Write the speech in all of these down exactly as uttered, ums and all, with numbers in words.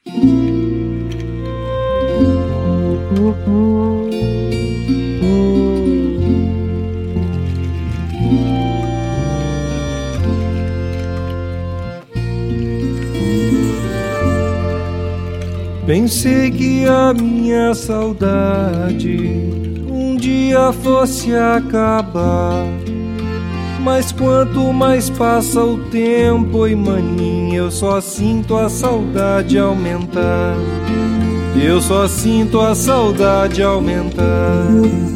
Pensei que a minha saudade um dia fosse acabar, mas quanto mais passa o tempo, oi maninha, eu só sinto a saudade aumentar. Eu só sinto a saudade aumentar.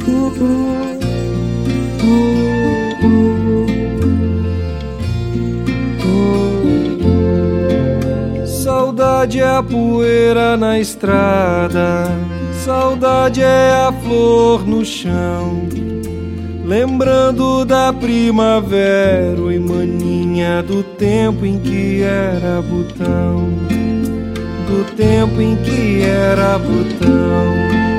Saudade é a poeira na estrada, saudade é a flor no chão, lembrando da primavera, oi maninha, do tempo em que era botão, do tempo em que era botão.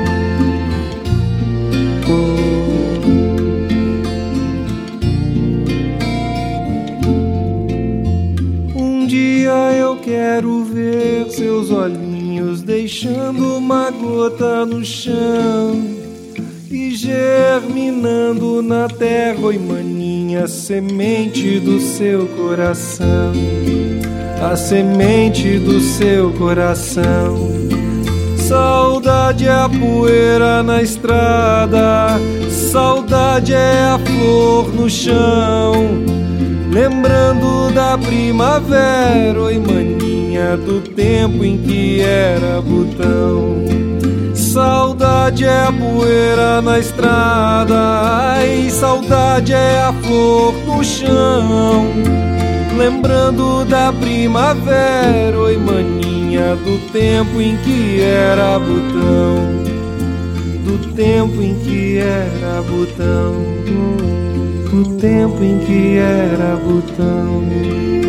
Um dia eu quero ver seus olhinhos deixando uma gota no chão e germinando na terra, oi maninha, a semente do seu coração, a semente do seu coração. Saudade é a poeira na estrada, saudade é a flor no chão, lembrando da primavera, oi maninha, do tempo em que era botão. Saudade é a poeira na estrada, ai, saudade é a flor no chão, lembrando da primavera, oi maninha, do tempo em que era botão, do tempo em que era botão, do tempo em que era botão.